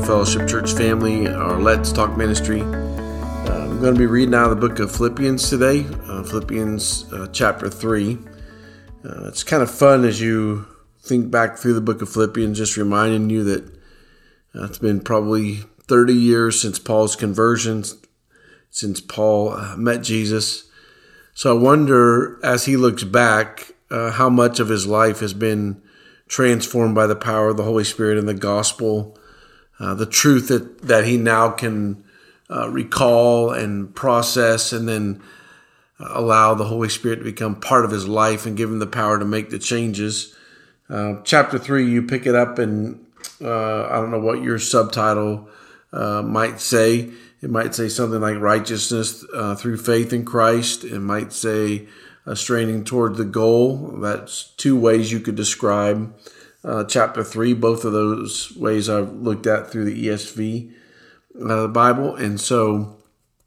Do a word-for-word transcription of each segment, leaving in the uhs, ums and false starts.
Fellowship Church family, our Let's Talk ministry. Uh, I'm going to be reading out of the book of Philippians today, uh, Philippians uh, chapter three. Uh, it's kind of fun as you think back through the book of Philippians, just reminding you that uh, it's been probably thirty years since Paul's conversion, since Paul uh, met Jesus. So I wonder, as he looks back, uh, how much of his life has been transformed by the power of the Holy Spirit and the gospel, uh, the truth that, that he now can uh, recall and process, and then allow the Holy Spirit to become part of his life and give him the power to make the changes. Uh, chapter three, you pick it up, and uh, I don't know what your subtitle uh, might say. It might say something like righteousness uh, through faith in Christ. It might say uh, straining toward the goal. That's two ways you could describe uh, chapter three. Both of those ways I've looked at through the E S V uh, Bible. And so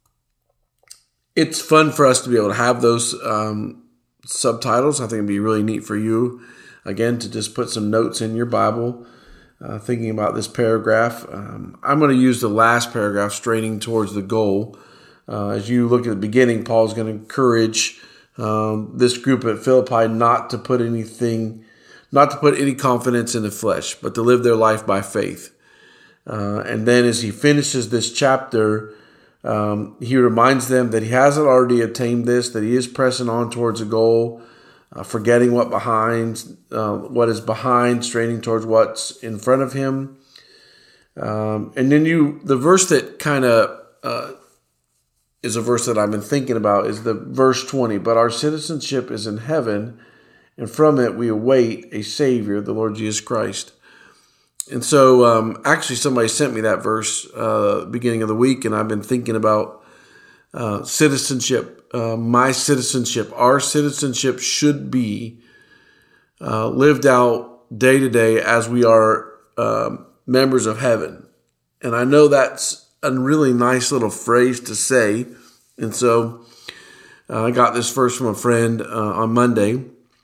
it's fun for us to be able to have those um, subtitles. I think it'd be really neat for you, again, to just put some notes in your Bible, uh, thinking about this paragraph. Um, I'm going to use the last paragraph, straining towards the goal. Uh, as you look at the beginning, Paul's going to encourage um, this group at Philippi not to put anything, not to put any confidence in the flesh, but to live their life by faith. Uh, and then as he finishes this chapter, Um, he reminds them that he hasn't already attained this, that he is pressing on towards a goal, uh, forgetting what behind, uh, what is behind, straining towards what's in front of him. Um, and then you, the verse that kind of uh, is a verse that I've been thinking about is the verse twenty. But our citizenship is in heaven, and from it we await a Savior, the Lord Jesus Christ. And so um, actually somebody sent me that verse uh, beginning of the week, and I've been thinking about uh, citizenship, uh, my citizenship. Our citizenship should be uh, lived out day to day as we are uh, members of heaven. And I know that's a really nice little phrase to say. And so uh, I got this verse from a friend uh, on Monday.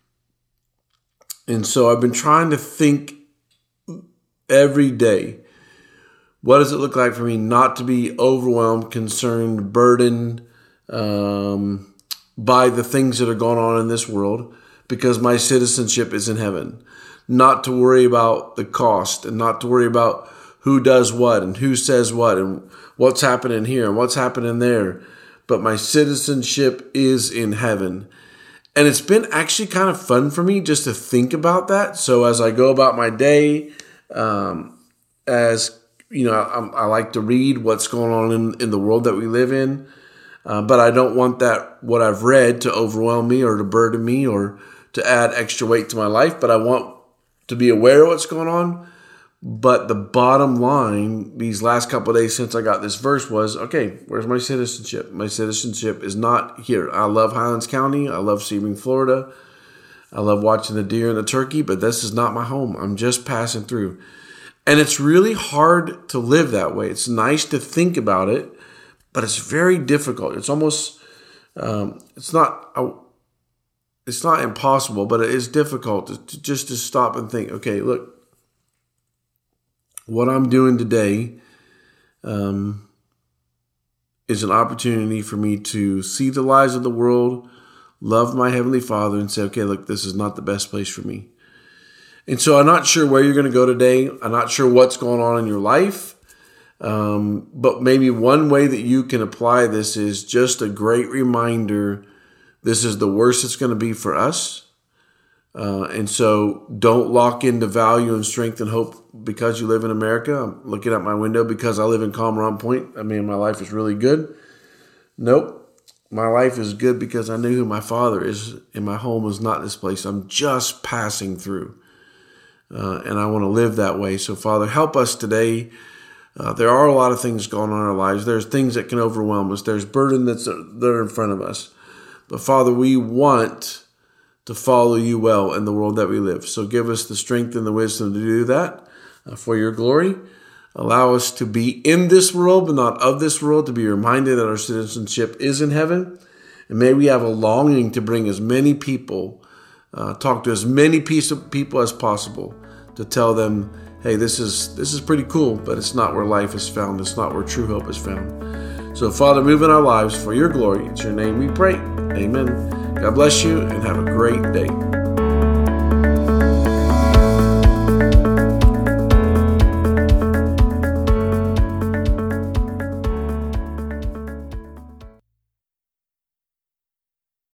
And so I've been trying to think every day, what does it look like for me not to be overwhelmed, concerned, burdened um, by the things that are going on in this world, because my citizenship is in heaven. Not to worry about the cost, and not to worry about who does what and who says what and what's happening here and what's happening there. But my citizenship is in heaven. And it's been actually kind of fun for me just to think about that. So as I go about my day, Um, as you know, I, I like to read what's going on in, in the world that we live in, uh, but I don't want that, what I've read, to overwhelm me or to burden me or to add extra weight to my life, but I want to be aware of what's going on. But the bottom line, these last couple of days since I got this verse was, okay, where's my citizenship? My citizenship is not here. I love Highlands County. I love Sebring, Florida. I love watching the deer and the turkey, but this is not my home. I'm just passing through. And it's really hard to live that way. It's nice to think about it, but it's very difficult. It's almost, um, it's not, it's not impossible, but it is difficult to, to just to stop and think, okay, look, what I'm doing today um, is an opportunity for me to see the lies of the world, love my Heavenly Father, and say, okay, look, this is not the best place for me. And so I'm not sure where you're going to go today. I'm not sure what's going on in your life. Um, but maybe one way that you can apply this is just a great reminder, this is the worst it's going to be for us. Uh, and so don't lock into value and strength and hope because you live in America. I'm looking out my window because I live in Calderon Point. I mean, my life is really good. Nope. My life is good because I knew who my Father is, and my home is not this place. I'm just passing through, uh, and I want to live that way. So, Father, help us today. Uh, there are a lot of things going on in our lives. There's things that can overwhelm us. There's burden that's that are in front of us. But, Father, we want to follow you well in the world that we live. So give us the strength and the wisdom to do that uh, for your glory. Allow us to be in this world, but not of this world, to be reminded that our citizenship is in heaven. And may we have a longing to bring as many people, uh, talk to as many people as possible, to tell them, hey, this is this is pretty cool, but it's not where life is found. It's not where true hope is found. So, Father, move in our lives for your glory. It's your name we pray. Amen. God bless you and have a great day.